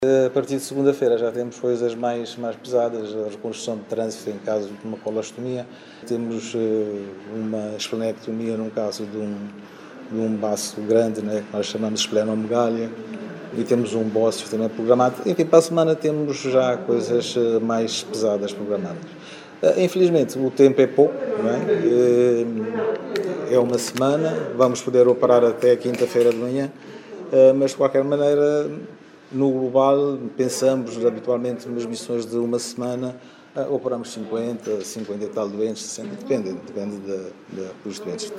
A partir de segunda-feira já temos coisas mais pesadas, a reconstrução de trânsito em caso de uma colostomia, temos uma esplenectomia num caso de um baço grande, né, que nós chamamos de esplenomegália, e temos um bócio também programado. Enfim, para a semana temos já coisas mais pesadas programadas. Infelizmente o tempo é pouco, não é? É uma semana, vamos poder operar até quinta-feira de manhã, mas de qualquer maneira, no global, pensamos habitualmente nas missões de uma semana, operamos 50 e tal doentes, 60, depende dos doentes.